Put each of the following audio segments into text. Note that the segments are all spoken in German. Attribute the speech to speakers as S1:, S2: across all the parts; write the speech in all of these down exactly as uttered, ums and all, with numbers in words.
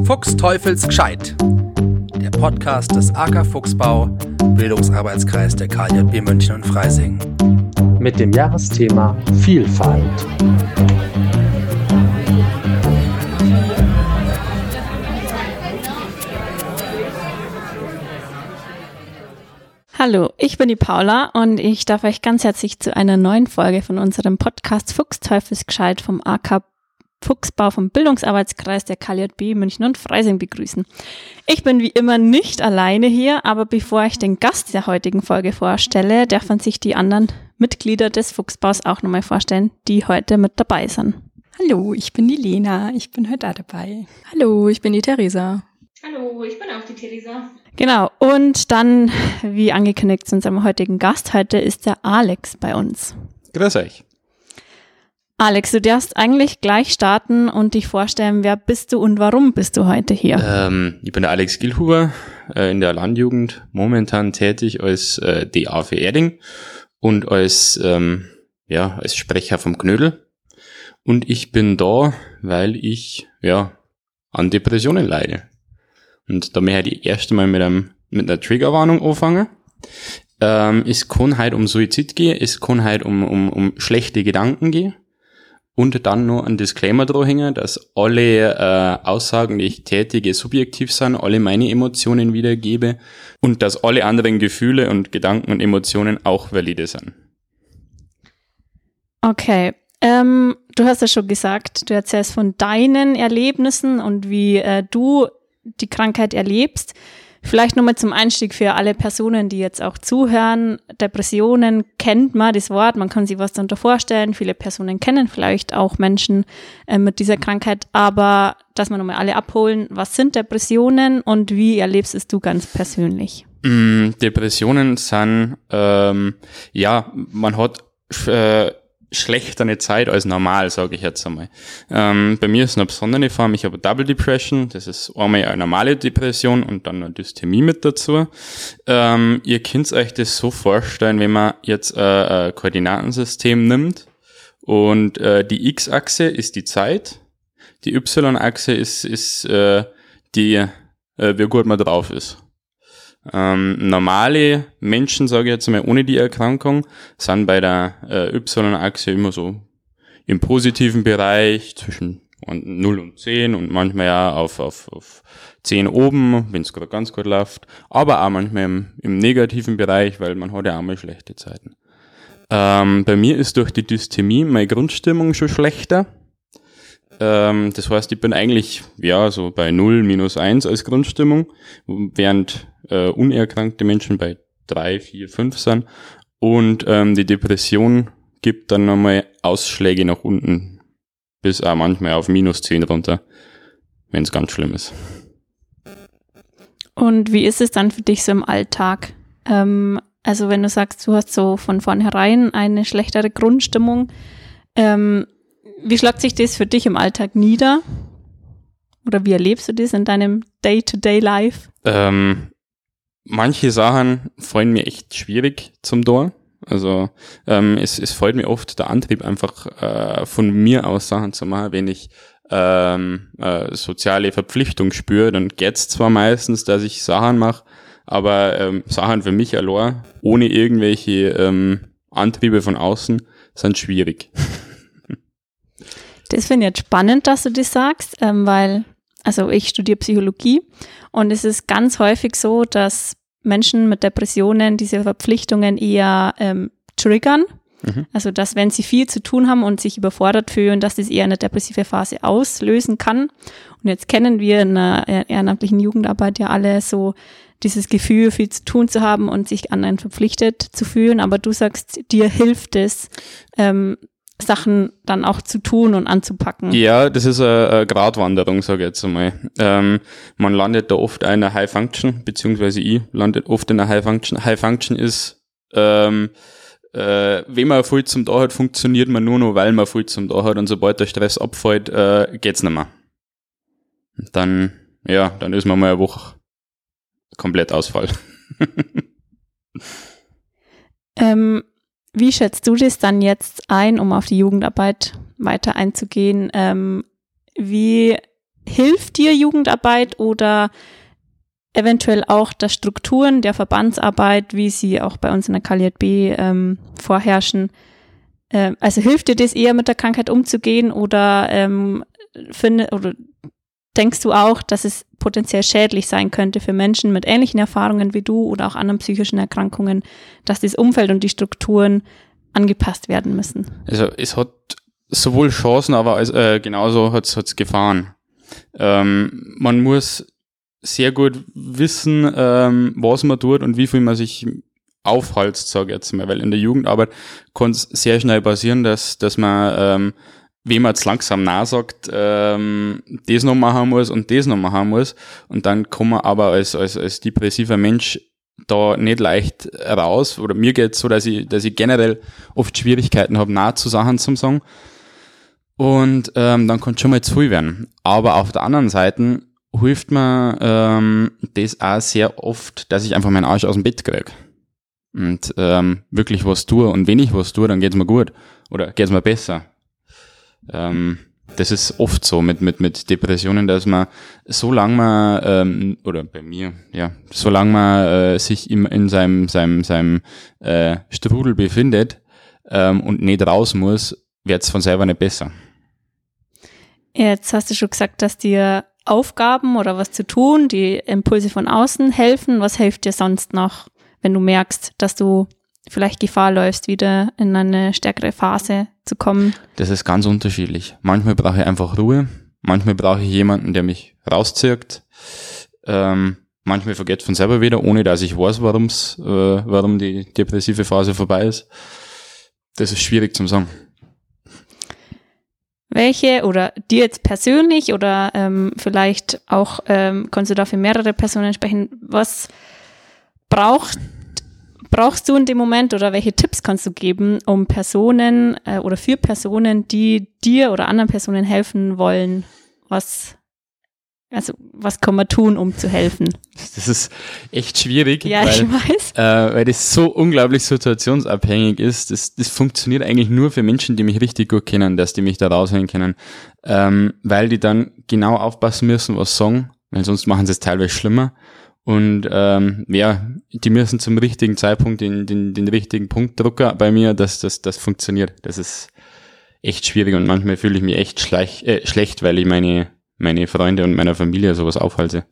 S1: Fuchsteufelsgescheit, der Podcast des A K Fuchsbau, Bildungsarbeitskreis der K J B München und Freising.
S2: Mit dem Jahresthema Vielfalt.
S3: Hallo, ich bin die Paula und ich darf euch ganz herzlich zu einer neuen Folge von unserem Podcast Fuchsteufelsgescheit vom A K Fuchsbau vom Bildungsarbeitskreis der K J B München und Freising begrüßen. Ich bin wie immer nicht alleine hier, aber bevor ich den Gast der heutigen Folge vorstelle, dürfen sich die anderen Mitglieder des Fuchsbaus auch nochmal vorstellen, die heute mit dabei sind.
S4: Hallo, ich bin die Lena, ich bin heute da dabei.
S5: Hallo, ich bin die Theresa.
S6: Hallo, ich bin auch die Theresa.
S3: Genau, und dann, wie angekündigt, zu unserem heutigen Gast heute ist der Alex bei uns.
S7: Grüß euch.
S3: Alex, du darfst eigentlich gleich starten und dich vorstellen, wer bist du und warum bist du heute hier?
S7: Ähm, ich bin der Alex Gilhuber, äh, in der Landjugend, momentan tätig als äh, D A für Erding und als, ähm, ja, als Sprecher vom Knödel. Und ich bin da, weil ich, ja, an Depressionen leide. Und da möchte ich erst einmal mit, einem, mit einer Triggerwarnung anfangen. Ähm, es kann halt um Suizid gehen, es kann halt um, um, um schlechte Gedanken gehen. Und dann nur ein Disclaimer dranhängen, dass alle äh, Aussagen, die ich tätige, subjektiv sind, alle meine Emotionen wiedergebe und dass alle anderen Gefühle und Gedanken und Emotionen auch valide sind.
S3: Okay, ähm, du hast ja schon gesagt, du erzählst von deinen Erlebnissen und wie äh, du die Krankheit erlebst. Vielleicht nochmal zum Einstieg für alle Personen, die jetzt auch zuhören. Depressionen kennt man das Wort, man kann sich was darunter vorstellen. Viele Personen kennen vielleicht auch Menschen äh, mit dieser Krankheit, aber dass wir nochmal alle abholen, was sind Depressionen und wie erlebst es du ganz persönlich?
S7: Mm, Depressionen sind, ähm, ja, man hat äh, schlechter eine Zeit als normal, sage ich jetzt einmal. Ähm, bei mir ist eine besondere Form, ich habe Double Depression, das ist einmal eine normale Depression und dann eine Dysthemie mit dazu. Ähm, ihr könnt euch das so vorstellen, wenn man jetzt äh, ein Koordinatensystem nimmt und äh, die X-Achse ist die Zeit, die Y-Achse ist, ist äh, die, äh, wie gut man drauf ist. Ähm, normale Menschen, sage ich jetzt mal, ohne die Erkrankung, sind bei der äh, Y-Achse immer so im positiven Bereich zwischen null und zehn und manchmal ja auf, auf, auf zehn oben, wenn es gerade ganz gut läuft, aber auch manchmal im, im negativen Bereich, weil man hat ja auch mal schlechte Zeiten. Ähm, bei mir ist durch die Dysthemie meine Grundstimmung schon schlechter. Ähm, das heißt, ich bin eigentlich ja so bei null, minus eins als Grundstimmung, während äh, unerkrankte Menschen bei drei, vier, fünf sind. Und ähm, die Depression gibt dann nochmal Ausschläge nach unten, bis auch manchmal auf minus zehn runter, wenn es ganz schlimm ist.
S3: Und wie ist es dann für dich so im Alltag? Ähm, also wenn du sagst, du hast so von vornherein eine schlechtere Grundstimmung, ähm, wie schlägt sich das für dich im Alltag nieder? Oder wie erlebst du das in deinem Day-to-Day-Life?
S7: Ähm, manche Sachen fallen mir echt schwierig zum Tor. Also ähm, es, es fällt mir oft der Antrieb einfach äh, von mir aus Sachen zu machen. Wenn ich ähm, äh, soziale Verpflichtung spüre, dann geht's zwar meistens, dass ich Sachen mache, aber ähm, Sachen für mich allein, ohne irgendwelche ähm, Antriebe von außen, sind schwierig.
S3: Das finde ich jetzt spannend, dass du das sagst, ähm, weil, also ich studiere Psychologie und es ist ganz häufig so, dass Menschen mit Depressionen diese Verpflichtungen eher ähm, triggern. Mhm. Also, dass wenn sie viel zu tun haben und sich überfordert fühlen, dass das eher eine depressive Phase auslösen kann. Und jetzt kennen wir in der ehrenamtlichen Jugendarbeit ja alle so dieses Gefühl, viel zu tun zu haben und sich anderen verpflichtet zu fühlen. Aber du sagst, dir hilft es, ähm, Sachen dann auch zu tun und anzupacken.
S7: Ja, das ist eine, eine Gratwanderung, sage ich jetzt einmal. Ähm, man landet da oft in einer High Function, beziehungsweise ich landet oft in einer High Function. High Function ist, ähm, äh, wenn man viel zum Tag hat, funktioniert man nur noch, weil man viel zum Tag hat und sobald der Stress abfällt, äh, geht's nicht mehr. Dann, ja, dann ist man mal eine Woche komplett Ausfall.
S3: ähm, Wie schätzt du das dann jetzt ein, um auf die Jugendarbeit weiter einzugehen? Ähm, wie hilft dir Jugendarbeit oder eventuell auch der Strukturen der Verbandsarbeit, wie sie auch bei uns in der K L J B ähm, vorherrschen? Ähm, also hilft dir das eher mit der Krankheit umzugehen oder, ähm, finde, oder denkst du auch, dass es potenziell schädlich sein könnte für Menschen mit ähnlichen Erfahrungen wie du oder auch anderen psychischen Erkrankungen, dass das Umfeld und die Strukturen angepasst werden müssen?
S7: Also es hat sowohl Chancen, aber als, äh, genauso hat es Gefahren. Ähm, man muss sehr gut wissen, ähm, was man tut und wie viel man sich aufhalst, sage ich jetzt mal, weil in der Jugendarbeit kann es sehr schnell passieren, dass, dass man, ähm, wem man jetzt langsam nachsagt, ähm, das noch machen muss und das noch machen muss und dann kann man aber als, als, als depressiver Mensch da nicht leicht raus, oder mir geht's so, dass ich, dass ich generell oft Schwierigkeiten habe, nah zu Sachen zum sagen und ähm, dann kann es schon mal zu viel werden. Aber auf der anderen Seite hilft mir ähm, das auch sehr oft, dass ich einfach meinen Arsch aus dem Bett kriege und ähm, wirklich was tue. Und wenn ich was tue, dann geht's mir gut oder geht's mir besser. Ähm, das ist oft so mit mit mit Depressionen, dass man, solange man, ähm, oder bei mir, ja, solange man äh, sich im, in seinem seinem seinem äh, Strudel befindet ähm, und nicht raus muss, wird's von selber nicht besser.
S3: Jetzt hast du schon gesagt, dass dir Aufgaben oder was zu tun, die Impulse von außen helfen. Was hilft dir sonst noch, wenn du merkst, dass du vielleicht Gefahr läufst, wieder in eine stärkere Phase zu kommen?
S7: Das ist ganz unterschiedlich. Manchmal brauche ich einfach Ruhe, manchmal brauche ich jemanden, der mich rauszirkt. Ähm, manchmal vergeht von selber wieder, ohne dass ich weiß, warum's, äh, warum die depressive Phase vorbei ist. Das ist schwierig zu sagen.
S3: Welche oder dir jetzt persönlich oder ähm, vielleicht auch ähm, kannst du da für mehrere Personen sprechen, was braucht, brauchst du in dem Moment oder welche Tipps kannst du geben, um Personen äh, oder für Personen, die dir oder anderen Personen helfen wollen, was Also was kann man tun, um zu helfen?
S7: Das ist echt schwierig,
S3: ja,
S7: weil,
S3: ich weiß.
S7: Äh, weil das so unglaublich situationsabhängig ist. Das, das funktioniert eigentlich nur für Menschen, die mich richtig gut kennen, dass die mich da rausholen können, ähm, weil die dann genau aufpassen müssen, was sagen, weil sonst machen sie es teilweise schlimmer. Und ähm, ja, die müssen zum richtigen Zeitpunkt den, den, den richtigen Punkt drücken bei mir, dass das, das funktioniert. Das ist echt schwierig und manchmal fühle ich mich echt schleich, äh, schlecht, weil ich meine meine Freunde und meiner Familie sowas aufhalte.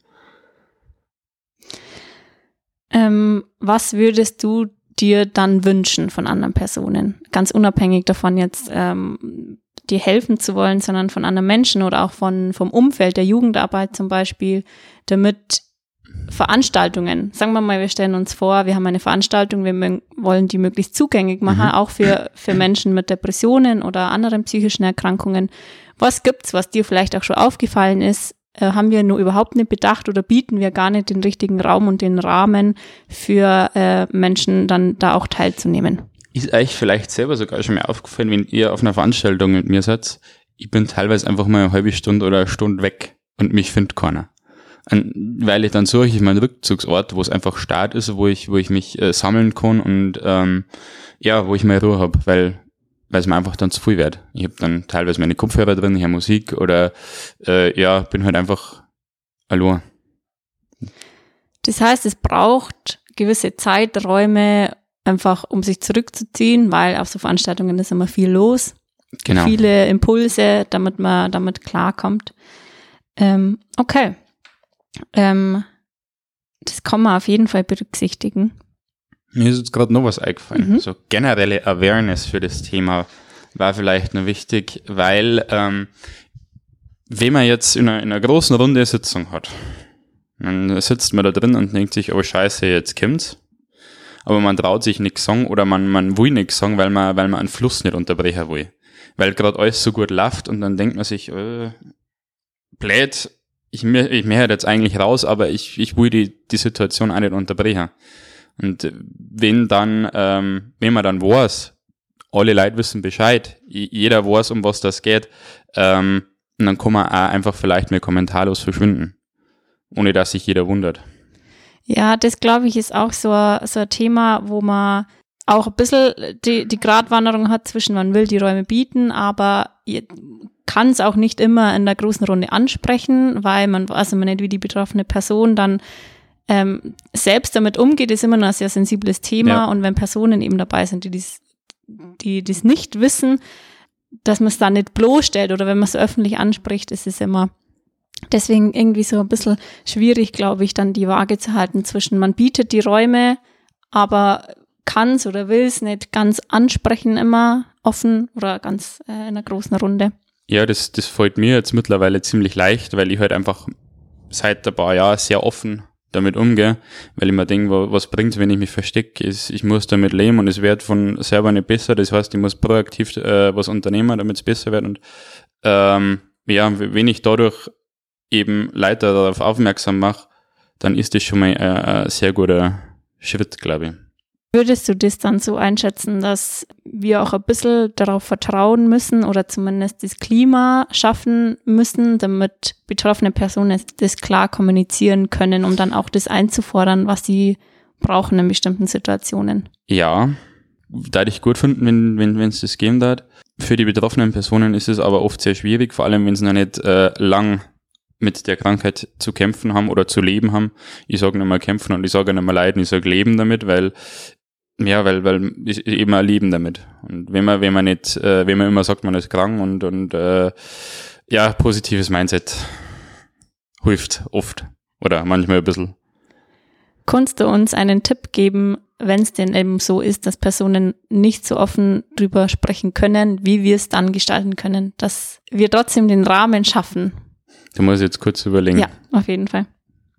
S3: Ähm, was würdest du dir dann wünschen von anderen Personen? Ganz unabhängig davon jetzt ähm, dir helfen zu wollen, sondern von anderen Menschen oder auch von vom Umfeld der Jugendarbeit zum Beispiel, damit Veranstaltungen, sagen wir mal, wir stellen uns vor, wir haben eine Veranstaltung, wir m- wollen die möglichst zugänglich machen, mhm. auch für, für Menschen mit Depressionen oder anderen psychischen Erkrankungen. Was gibt's, was dir vielleicht auch schon aufgefallen ist? Äh, haben wir nur überhaupt nicht bedacht oder bieten wir gar nicht den richtigen Raum und den Rahmen für äh, Menschen dann da auch teilzunehmen?
S7: Ist euch vielleicht selber sogar schon mal aufgefallen, wenn ihr auf einer Veranstaltung mit mir seid, ich bin teilweise einfach mal eine halbe Stunde oder eine Stunde weg und mich findet keiner. Und weil ich dann suche ich meinen Rückzugsort, wo es einfach Start ist, wo ich wo ich mich äh, sammeln kann und ähm, ja, wo ich meine Ruhe habe, weil weil es mir einfach dann zu viel wird. Ich habe dann teilweise meine Kopfhörer drin, ich höre Musik oder äh, ja, bin halt einfach allein.
S3: Das heißt, es braucht gewisse Zeiträume einfach, um sich zurückzuziehen, weil auf so Veranstaltungen ist immer viel los.
S7: Genau.
S3: Viele Impulse, damit man damit klarkommt. Ähm, okay. Ähm, das kann man auf jeden Fall berücksichtigen.
S7: Mir ist jetzt gerade noch was eingefallen.
S3: Mhm.
S7: So generelle Awareness für das Thema war vielleicht noch wichtig, weil ähm, wenn man jetzt in einer, in einer großen Runde Sitzung hat, dann sitzt man da drin und denkt sich, oh Scheiße, jetzt kommt's. Aber man traut sich nichts sagen oder man, man will nichts sagen, weil man, weil man einen Fluss nicht unterbrechen will. Weil gerade alles so gut läuft und dann denkt man sich, äh, blöd, ich, ich möchte jetzt eigentlich raus, aber ich, ich will die, die Situation auch nicht unterbrechen. Und wenn dann, ähm, wenn man dann weiß, alle Leute wissen Bescheid, jeder weiß, um was das geht, ähm, und dann kann man auch einfach vielleicht mehr kommentarlos verschwinden, ohne dass sich jeder wundert.
S3: Ja, das glaube ich ist auch so, so ein Thema, wo man auch ein bisschen die, die Gratwanderung hat zwischen, man will die Räume bieten, aber kann es auch nicht immer in der großen Runde ansprechen, weil man weiß immer nicht, wie die betroffene Person dann ähm, selbst damit umgeht, ist immer noch ein sehr sensibles Thema. Ja. Und wenn Personen eben dabei sind, die dies, die das nicht wissen, dass man es da nicht bloßstellt oder wenn man es öffentlich anspricht, ist es immer deswegen irgendwie so ein bisschen schwierig, glaube ich, dann die Waage zu halten zwischen man bietet die Räume, aber kann es oder will es nicht ganz ansprechen immer offen oder ganz äh, in einer großen Runde.
S7: Ja, das, das fällt mir jetzt mittlerweile ziemlich leicht, weil ich halt einfach seit ein paar Jahren sehr offen damit umgehe, weil ich mir denke, was bringt es, wenn ich mich verstecke? Ich muss damit leben und es wird von selber nicht besser. Das heißt, ich muss proaktiv äh, was unternehmen, damit es besser wird. Und ähm, ja, wenn ich dadurch eben Leute darauf aufmerksam mache, dann ist das schon mal ein, ein sehr guter Schritt, glaube ich.
S3: Würdest du das dann so einschätzen, dass wir auch ein bisschen darauf vertrauen müssen oder zumindest das Klima schaffen müssen, damit betroffene Personen das klar kommunizieren können, um dann auch das einzufordern, was sie brauchen in bestimmten Situationen?
S7: Ja, da ich gut finden, wenn wenn wenn es das geben darf. Für die betroffenen Personen ist es aber oft sehr schwierig, vor allem wenn sie noch nicht äh, lang mit der Krankheit zu kämpfen haben oder zu leben haben. Ich sage nicht mal kämpfen und ich sage nicht mal leiden, ich sage leben damit, weil ja, weil weil ich eben ein Leben damit. Und wenn man wenn man nicht, äh, wenn man immer sagt, man ist krank und und äh, ja, positives Mindset hilft oft oder manchmal ein bisschen.
S3: Kannst du uns einen Tipp geben, wenn es denn eben so ist, dass Personen nicht so offen drüber sprechen können, wie wir es dann gestalten können, dass wir trotzdem den Rahmen schaffen?
S7: Du musst jetzt kurz überlegen.
S3: Ja, auf jeden Fall.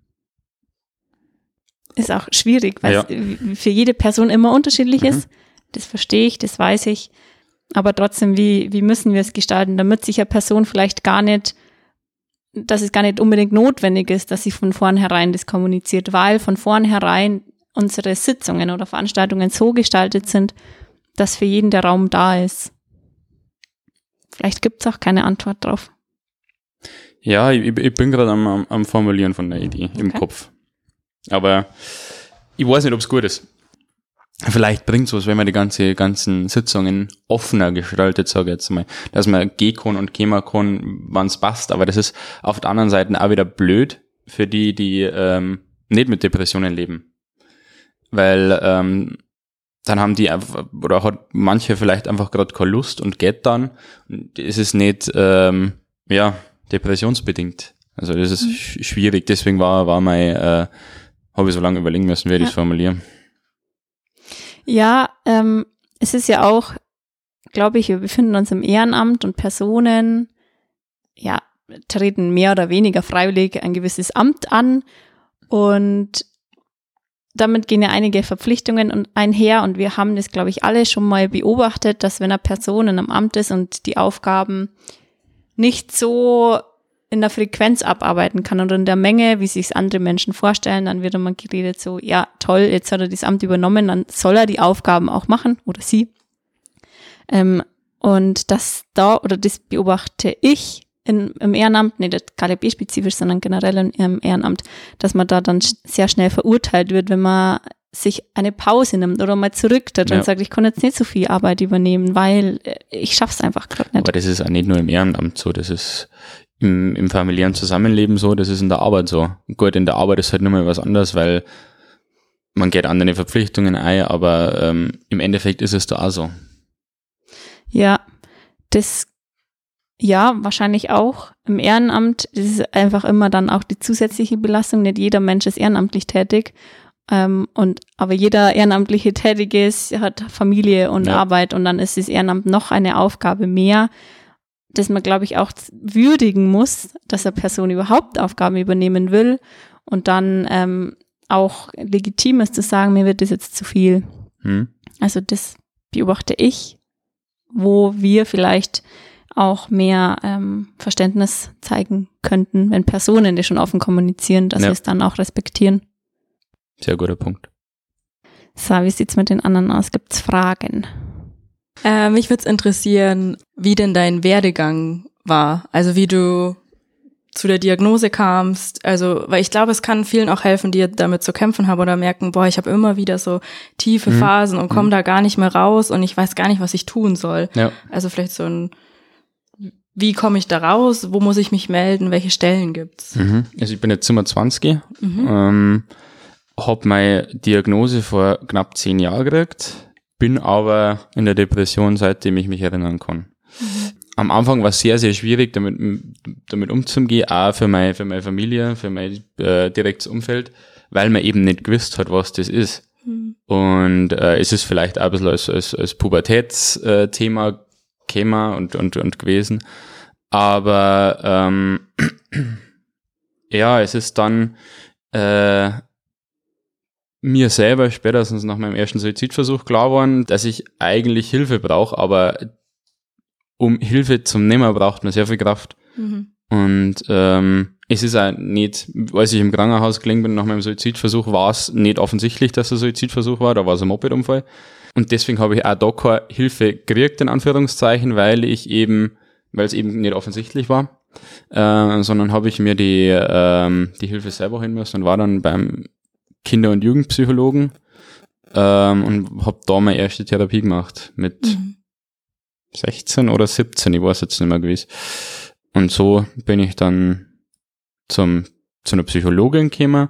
S3: Ist auch schwierig, weil ja. es für jede Person immer unterschiedlich mhm. ist. Das verstehe ich, das weiß ich. Aber trotzdem, wie, wie müssen wir es gestalten, damit sich eine Person vielleicht gar nicht, dass es gar nicht unbedingt notwendig ist, dass sie von vornherein das kommuniziert, weil von vornherein unsere Sitzungen oder Veranstaltungen so gestaltet sind, dass für jeden der Raum da ist. Vielleicht gibt es auch keine Antwort drauf.
S7: Ja, ich, ich bin gerade am, am, am Formulieren von der Idee im okay. Kopf. Aber ich weiß nicht, ob es gut ist. Vielleicht bringt es was, wenn man die ganze, ganzen Sitzungen offener gestaltet, sage ich jetzt mal. Dass man gehen kann und kommen kann, wann es passt. Aber das ist auf der anderen Seite auch wieder blöd für die, die ähm, nicht mit Depressionen leben. Weil ähm, dann haben die einfach, oder hat manche vielleicht einfach gerade keine Lust und geht dann. Und es ist nicht, ähm, ja, depressionsbedingt. Also das ist mhm. schwierig. Deswegen war, war mein, äh, habe ich so lange überlegen müssen, wie ich ja. das formulieren.
S3: Ja, ähm, es ist ja auch, glaube ich, wir befinden uns im Ehrenamt und Personen, ja, treten mehr oder weniger freiwillig ein gewisses Amt an und damit gehen ja einige Verpflichtungen einher und wir haben das, glaube ich, alle schon mal beobachtet, dass wenn eine Person in einem Amt ist und die Aufgaben nicht so in der Frequenz abarbeiten kann oder in der Menge, wie sich andere Menschen vorstellen, dann wird immer geredet so, ja toll, jetzt hat er das Amt übernommen, dann soll er die Aufgaben auch machen oder sie. Ähm, und das da, oder das beobachte ich in, im Ehrenamt, nicht K D B-spezifisch, sondern generell im Ehrenamt, dass man da dann sehr schnell verurteilt wird, wenn man sich eine Pause nimmt oder mal zurücktritt ja. und sagt, ich kann jetzt nicht so viel Arbeit übernehmen, weil ich schaff's einfach gerade nicht.
S7: Aber das ist auch nicht nur im Ehrenamt so, das ist im, im familiären Zusammenleben so, das ist in der Arbeit so. Gut, in der Arbeit ist halt nochmal was anderes, weil man geht andere Verpflichtungen ein, aber ähm, im Endeffekt ist es da auch so.
S3: Ja, das, ja, wahrscheinlich auch. Im Ehrenamt ist es einfach immer dann auch die zusätzliche Belastung. Nicht jeder Mensch ist ehrenamtlich tätig. Ähm, und, aber jeder ehrenamtliche Tätige ist, hat Familie und ja. Arbeit und dann ist das Ehrenamt noch eine Aufgabe mehr, dass man, glaube ich, auch würdigen muss, dass eine Person überhaupt Aufgaben übernehmen will und dann ähm, auch legitim ist zu sagen, mir wird das jetzt zu viel. Hm. Also das beobachte ich, wo wir vielleicht auch mehr ähm, Verständnis zeigen könnten, wenn Personen, die schon offen kommunizieren, dass ja. sie es dann auch respektieren.
S7: Sehr guter Punkt.
S3: So, wie sieht's mit den anderen aus? Gibt's Fragen?
S5: Äh, mich würde es interessieren, wie denn dein Werdegang war. Also wie du zu der Diagnose kamst. Also, weil ich glaube, es kann vielen auch helfen, die damit zu kämpfen haben oder merken, boah, ich habe immer wieder so tiefe mhm. Phasen und komme mhm. da gar nicht mehr raus und ich weiß gar nicht, was ich tun soll. Ja. Also vielleicht so ein, wie komme ich da raus? Wo muss ich mich melden? Welche Stellen gibt's?
S7: Mhm. Also ich bin jetzt siebenundzwanzig,
S5: Mhm.
S7: ähm, habe meine Diagnose vor knapp zehn Jahren gekriegt, bin aber in der Depression, seitdem ich mich erinnern kann.
S5: Mhm.
S7: Am Anfang war es sehr, sehr schwierig, damit, damit umzugehen, auch für meine, für meine Familie, für mein äh, direktes Umfeld, weil man eben nicht gewusst hat, was das ist.
S5: Mhm.
S7: Und äh, es ist vielleicht auch ein bisschen als, als, als Pubertätsthema gekommen und, und, und gewesen. Aber ähm, ja, es ist dann äh, mir selber spätestens nach meinem ersten Suizidversuch klar geworden, dass ich eigentlich Hilfe brauche, aber um Hilfe zum Nehmen braucht man sehr viel Kraft.
S5: Mhm.
S7: Und ähm, es ist auch nicht, als ich im Krankenhaus gelegen bin nach meinem Suizidversuch, war es nicht offensichtlich, dass es ein Suizidversuch war, da war es ein Mopedunfall. Und deswegen habe ich auch da keine Hilfe gekriegt, in Anführungszeichen, weil ich eben, weil es eben nicht offensichtlich war, äh, sondern habe ich mir die, ähm, die Hilfe selber holen müssen und war dann beim Kinder- und Jugendpsychologen ähm, und habe da meine erste Therapie gemacht mit
S5: Mhm.
S7: sechzehn oder siebzehn, ich weiß jetzt nicht mehr gewiss. Und so bin ich dann zum, zu einer Psychologin gekommen.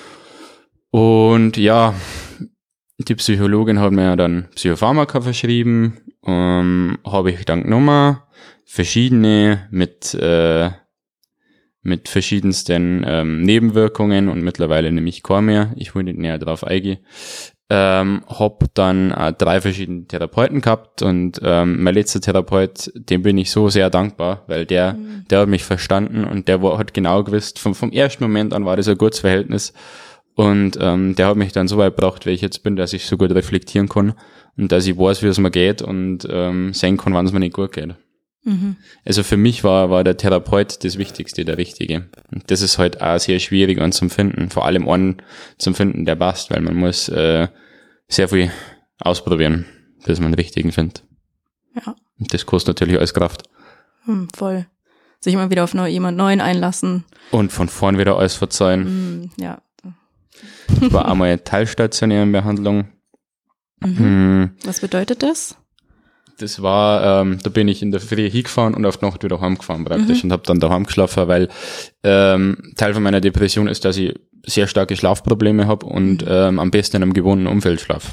S7: Und ja, die Psychologin hat mir dann Psychopharmaka verschrieben, ähm, habe ich dann genommen, verschiedene mit, äh, mit verschiedensten ähm, Nebenwirkungen und mittlerweile nehme ich keine mehr. Ich will nicht näher drauf eingehen. Ähm, hab dann äh, drei verschiedene Therapeuten gehabt und ähm, mein letzter Therapeut, dem bin ich so sehr dankbar, weil der,
S5: Mhm.
S7: der hat mich verstanden und der war, hat genau gewusst, vom, vom ersten Moment an war das ein gutes Verhältnis und ähm, der hat mich dann so weit gebracht, wie ich jetzt bin, dass ich so gut reflektieren kann und dass ich weiß, wie es mir geht und ähm, sehen kann, wann es mir nicht gut geht.
S5: Mhm.
S7: Also für mich war, war der Therapeut das Wichtigste, der Richtige. Und das ist halt auch sehr schwierig an zum Finden, vor allem einen zum Finden, der passt, weil man muss äh, sehr viel ausprobieren, bis man den Richtigen findet.
S5: Ja.
S7: Und das kostet natürlich alles Kraft.
S5: Hm, voll. Sich immer wieder auf neu, jemand Neuen einlassen.
S7: Und von vorn wieder alles verzeihen.
S5: Hm, ja.
S7: Ich war einmal teilstationär in Behandlung.
S5: Mhm.
S7: Hm,
S5: Was bedeutet das?
S7: Das war, ähm, da bin ich in der Früh hingefahren und auf die Nacht wieder heimgefahren praktisch
S5: Mhm.
S7: und habe dann daheim geschlafen, weil ähm, Teil von meiner Depression ist, dass ich sehr starke Schlafprobleme habe und
S5: Mhm.
S7: ähm, am besten in einem gewohnten Umfeld schlafe.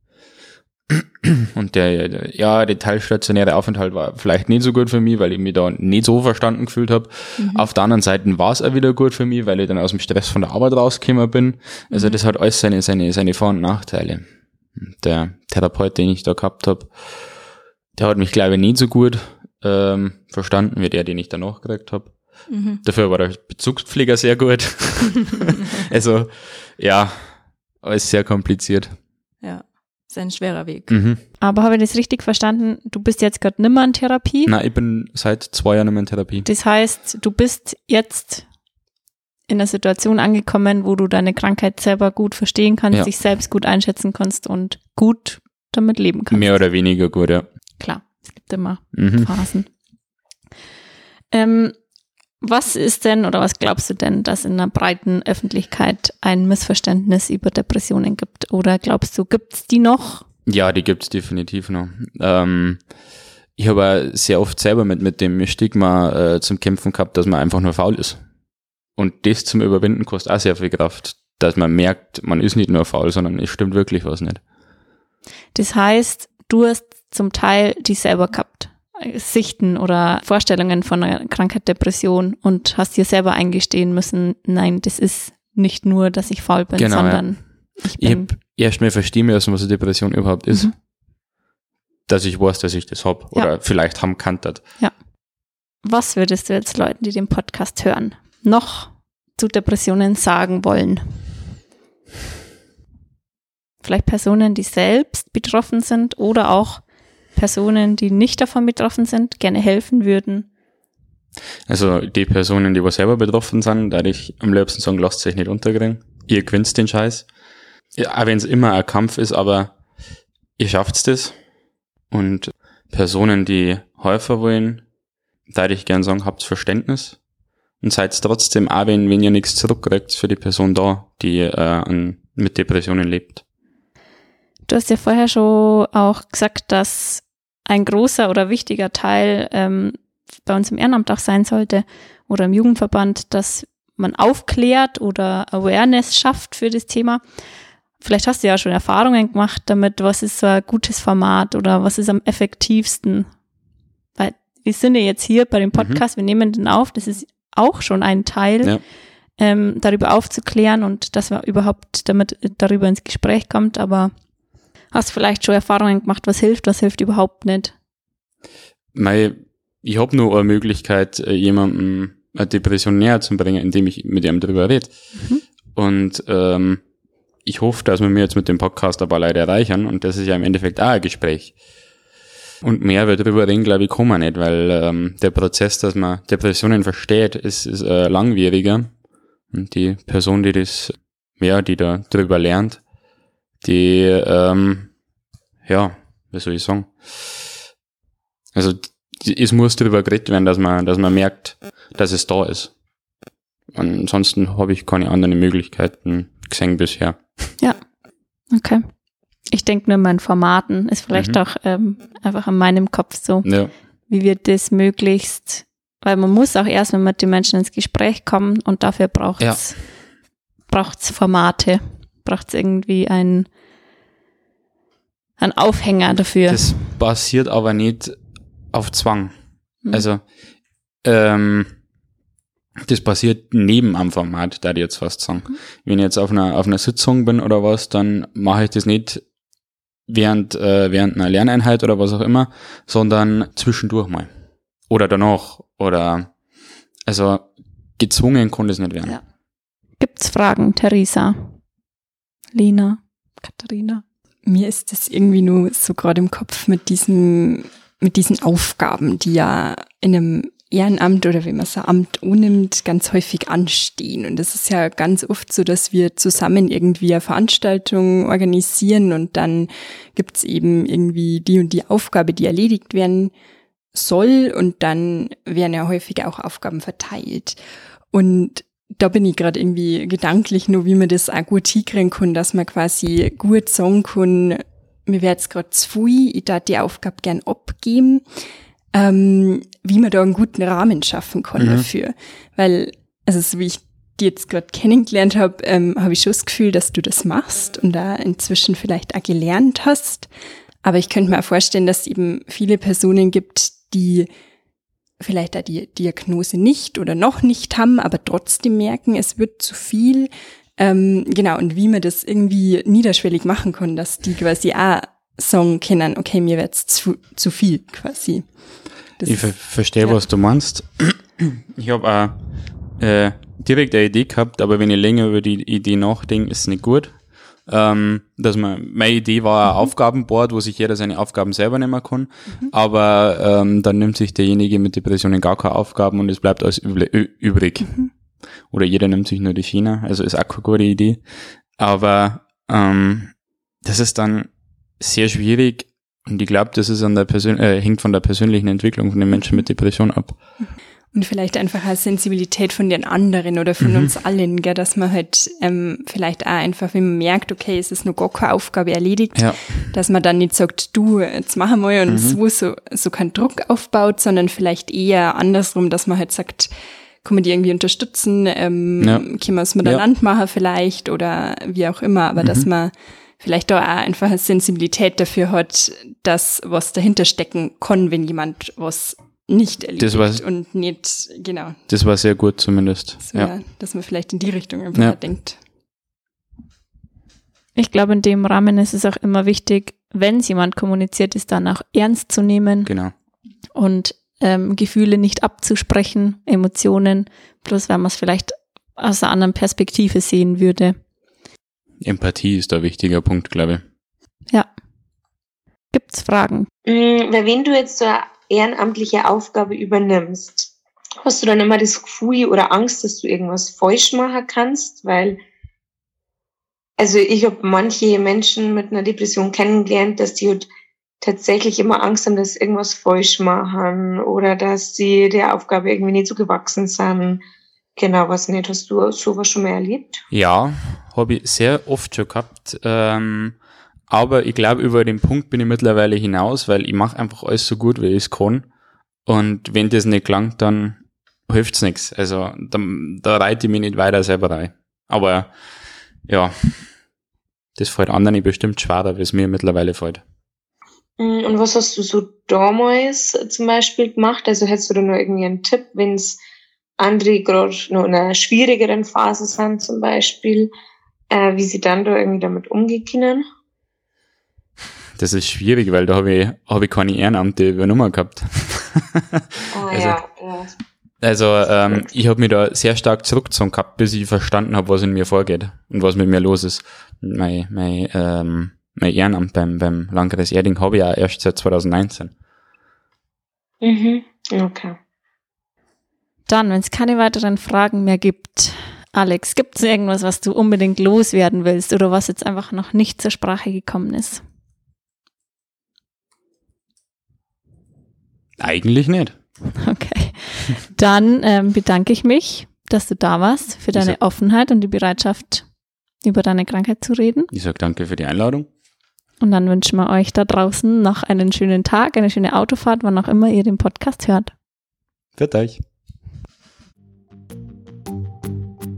S7: Und der, der, ja, der teilstationäre Aufenthalt war vielleicht nicht so gut für mich, weil ich mich da nicht so verstanden gefühlt habe.
S5: Mhm.
S7: Auf der anderen Seite war es auch wieder gut für mich, weil ich dann aus dem Stress von der Arbeit rausgekommen bin. Also
S5: Mhm.
S7: das hat alles seine, seine, seine Vor- und Nachteile. Der Therapeut, den ich da gehabt habe, der hat mich, glaube ich, nicht so gut ähm, verstanden, wie der, den ich danach gekriegt habe.
S5: Mhm.
S7: Dafür war der Bezugspfleger sehr gut. Also, ja, alles sehr kompliziert.
S5: Ja, ist ein schwerer Weg.
S7: Mhm.
S3: Aber habe ich das richtig verstanden? Du bist jetzt gerade nimmer in Therapie.
S7: Nein, ich bin seit zwei Jahren in Therapie.
S3: Das heißt, du bist jetzt in einer Situation angekommen, wo du deine Krankheit selber gut verstehen kannst,
S7: Ja.
S3: dich selbst gut einschätzen kannst und gut damit leben kannst.
S7: Mehr oder weniger gut, ja.
S3: Klar, es gibt immer
S7: Mhm.
S3: Phasen. Ähm, was ist denn oder was glaubst du denn, dass in einer breiten Öffentlichkeit ein Missverständnis über Depressionen gibt? Oder glaubst du, gibt es die noch?
S7: Ja, die gibt's definitiv noch. Ähm, ich habe auch sehr oft selber mit, mit dem Stigma äh, zum Kämpfen gehabt, dass man einfach nur faul ist. Und das zum Überwinden kostet auch sehr viel Kraft, dass man merkt, man ist nicht nur faul, sondern es stimmt wirklich was nicht.
S3: Das heißt, du hast zum Teil die selber gehabt, Sichten oder Vorstellungen von einer Krankheit, Depression und hast dir selber eingestehen müssen, nein, das ist nicht nur, dass ich faul bin,
S7: Genau,
S3: sondern ich
S7: Ich
S3: bin,
S7: habe erst mal verstehen müssen, was eine Depression überhaupt ist.
S3: Mhm.
S7: Dass ich weiß, dass ich das hab
S3: Ja.
S7: oder vielleicht haben kann.
S3: was würdest du jetzt Leuten, die den Podcast hören, noch zu Depressionen sagen wollen? Vielleicht Personen, die selbst betroffen sind oder auch Personen, die nicht davon betroffen sind, gerne helfen würden.
S7: Also die Personen, die was selber betroffen sind, da ich am liebsten sagen, lasst euch nicht unterkriegen. Ihr gewinnt den Scheiß. Ja, auch wenn es immer ein Kampf ist, aber ihr schafft's das. Und Personen, die helfen wollen, da ich gern sagen, habt Verständnis und seid trotzdem, auch wenn, wenn ihr nichts zurückkriegt, für die Person da, die äh, an, mit Depressionen lebt.
S3: Du hast ja vorher schon auch gesagt, dass ein großer oder wichtiger Teil ähm, bei uns im Ehrenamt auch sein sollte oder im Jugendverband, dass man aufklärt oder Awareness schafft für das Thema. Vielleicht hast du ja schon Erfahrungen gemacht damit, was ist so ein gutes Format oder was ist am effektivsten. Weil wir sind ja jetzt hier bei dem Podcast, mhm. wir nehmen den auf, das ist auch schon ein Teil, ja. ähm, darüber aufzuklären und dass man überhaupt damit darüber ins Gespräch kommt, aber hast du vielleicht schon Erfahrungen gemacht, was hilft, was hilft überhaupt nicht?
S7: Mei, ich habe nur eine Möglichkeit, jemandem eine Depression näher zu bringen, indem ich mit ihm darüber rede. Mhm. Und ähm, ich hoffe, dass wir mir jetzt mit dem Podcast ein paar Leute erreichen und das ist ja im Endeffekt auch ein Gespräch. Und mehr wird darüber reden, glaube ich, kann man nicht, weil ähm, der Prozess, dass man Depressionen versteht, ist, ist äh, langwieriger. Und die Person, die das, ja, die da drüber lernt, die, ähm, ja, wie soll ich sagen? Also es muss darüber geredet werden, dass man, dass man merkt, dass es da ist. Ansonsten habe ich keine anderen Möglichkeiten gesehen bisher.
S3: Ja, okay. Ich denke nur in meinen Formaten, ist vielleicht mhm. auch ähm, einfach in meinem Kopf so, ja. wie wird das möglichst, weil man muss auch erstmal mit den Menschen ins Gespräch kommen und dafür braucht es ja. braucht's Formate, braucht es irgendwie einen, einen Aufhänger dafür.
S7: Das basiert aber nicht auf Zwang. Mhm. Also, ähm, das passiert neben am Format, da ich jetzt fast sagen. Mhm. Wenn ich jetzt auf einer, auf einer Sitzung bin oder was, dann mache ich das nicht während, äh, während einer Lerneinheit oder was auch immer, sondern zwischendurch mal. Oder danach. Oder, also, gezwungen kann das nicht werden. Ja.
S3: Gibt's Fragen, Theresa? Lena? Katharina?
S4: Mir ist das irgendwie nur so gerade im Kopf mit diesem mit diesen Aufgaben, die ja in einem Ehrenamt oder wie man es ein Amt annimmt, ganz häufig anstehen. Und es ist ja ganz oft so, dass wir zusammen irgendwie eine Veranstaltung organisieren und dann gibt's eben irgendwie die und die Aufgabe, die erledigt werden soll und dann werden ja häufig auch Aufgaben verteilt. Und da bin ich gerade irgendwie gedanklich nur, wie man das auch gut hinkriegen kann, dass man quasi gut sagen kann, mir wäre jetzt gerade zu viel, ich darf die Aufgabe gern abgeben, ähm, wie man da einen guten Rahmen schaffen kann mhm. dafür. Weil, also so wie ich die jetzt gerade kennengelernt habe, ähm, habe ich schon das Gefühl, dass du das machst und da inzwischen vielleicht auch gelernt hast. Aber ich könnte mir auch vorstellen, dass es eben viele Personen gibt, die vielleicht auch die Diagnose nicht oder noch nicht haben, aber trotzdem merken, es wird zu viel. Ähm, genau, und wie man das irgendwie niederschwellig machen kann, dass die quasi auch sagen können, okay, mir wird's zu, zu viel quasi. Das
S7: ich ver- verstehe, ja. was du meinst. Ich habe auch äh, direkt eine Idee gehabt, aber wenn ich länger über die Idee nachdenke, ist es nicht gut. Ähm, dass man, meine Idee war ein mhm. Aufgabenboard, wo sich jeder seine Aufgaben selber nehmen kann, mhm. aber ähm, dann nimmt sich derjenige mit Depressionen gar keine Aufgaben und es bleibt alles übrig. Mhm. Oder jeder nimmt sich nur die Schiene, also ist auch keine gute Idee. Aber ähm, das ist dann sehr schwierig und ich glaube, das ist an der Persön- äh, hängt von der persönlichen Entwicklung von den Menschen mit Depression ab.
S4: Und vielleicht einfach eine Sensibilität von den anderen oder von mhm. uns allen, gell, dass man halt ähm, vielleicht auch einfach, wenn man merkt, okay, es ist noch gar keine Aufgabe erledigt, ja. dass man dann nicht sagt, du, jetzt mach mal und mhm. so, so, so keinen Druck aufbaut, sondern vielleicht eher andersrum, dass man halt sagt, kann man die irgendwie unterstützen, ähm, ja. können wir es miteinander ja. machen vielleicht oder wie auch immer, aber mhm. dass man vielleicht da auch einfach eine Sensibilität dafür hat, dass was dahinter stecken kann, wenn jemand was nicht erledigt das war, und nicht, genau.
S7: Das war sehr gut zumindest.
S4: So, ja. Dass man vielleicht in die Richtung einfach ja. denkt.
S3: Ich glaube, in dem Rahmen ist es auch immer wichtig, wenn es jemand kommuniziert, ist dann auch ernst zu nehmen.
S7: Genau.
S3: Und ähm, Gefühle nicht abzusprechen, Emotionen, bloß wenn man es vielleicht aus einer anderen Perspektive sehen würde.
S7: Empathie ist da ein wichtiger Punkt, glaube ich.
S3: Ja. Gibt's Fragen?
S6: Mhm, weil wenn du jetzt so eine ehrenamtliche Aufgabe übernimmst, hast du dann immer das Gefühl oder Angst, dass du irgendwas falsch machen kannst? Weil, also ich habe manche Menschen mit einer Depression kennengelernt, dass die halt tatsächlich immer Angst haben, dass sie irgendwas falsch machen oder dass sie der Aufgabe irgendwie nicht so gewachsen sind. Genau, was nicht. Hast du sowas schon mal erlebt?
S7: Ja, habe ich sehr oft schon gehabt. Ähm, aber ich glaube, über den Punkt bin ich mittlerweile hinaus, weil ich mache einfach alles so gut, wie ich es kann. Und wenn das nicht gelangt, dann hilft's nichts. Also da, da reite ich mich nicht weiter selber rein. Aber ja, das fällt anderen bestimmt schwerer, wie es mir mittlerweile fällt.
S6: Und was hast du so damals zum Beispiel gemacht? Also hättest du da noch irgendwie einen Tipp, wenn es andere gerade noch in einer schwierigeren Phase sind zum Beispiel, äh, wie sie dann da irgendwie damit umgehen können?
S7: Das ist schwierig, weil da habe ich, hab ich keine Ehrenamte übernommen gehabt.
S6: Ah,
S7: also,
S6: ja, ja.
S7: Also ähm, ich habe mich da sehr stark zurückgezogen gehabt, bis ich verstanden habe, was in mir vorgeht und was mit mir los ist. Mein, mein, ähm, mein Ehrenamt beim, beim Landkreis Erding habe ich ja erst seit zwanzig neunzehn.
S6: Mhm, okay.
S3: Dann, wenn es keine weiteren Fragen mehr gibt, Alex, gibt es irgendwas, was du unbedingt loswerden willst oder was jetzt einfach noch nicht zur Sprache gekommen ist?
S7: Eigentlich nicht.
S3: Okay. Dann ähm, bedanke ich mich, dass du da warst, für deine
S7: sag,
S3: Offenheit und die Bereitschaft, über deine Krankheit zu reden.
S7: Ich sage danke für die Einladung.
S3: Und dann wünschen wir euch da draußen noch einen schönen Tag, eine schöne Autofahrt, wann auch immer ihr den Podcast hört.
S7: Für euch.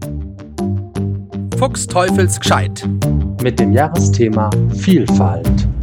S1: Fuchs Teufels gescheit.
S2: Mit dem Jahresthema Vielfalt.